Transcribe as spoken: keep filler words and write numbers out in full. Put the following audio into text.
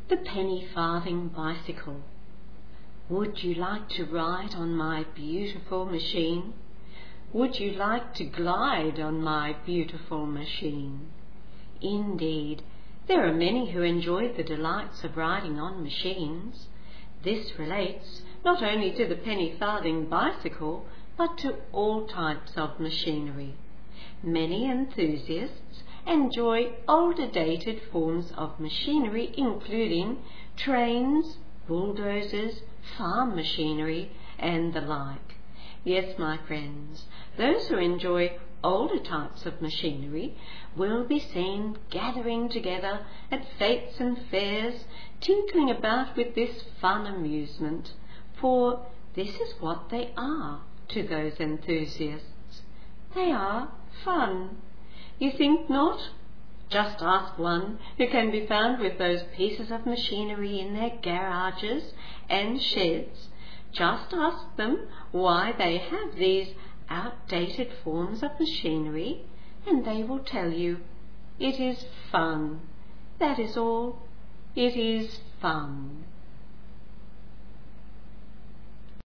the penny farthing bicycle. Would you like to ride on my beautiful machine? Would you like to glide on my beautiful machine? Indeed, there are many who enjoy the delights of riding on machines. This relates not only to the penny farthing bicycle, but to all types of machinery. Many enthusiasts enjoy older dated forms of machinery, including trains, bulldozers, farm machinery, and the like. Yes, my friends, those who enjoy older types of machinery will be seen gathering together at fetes and fairs, tinkling about with this fun amusement, for this is what they are to those enthusiasts. They are fun. You think not? Just ask one who can be found with those pieces of machinery in their garages and sheds. Just ask them why they have these outdated forms of machinery, and they will tell you, it is fun. That is all. It is fun.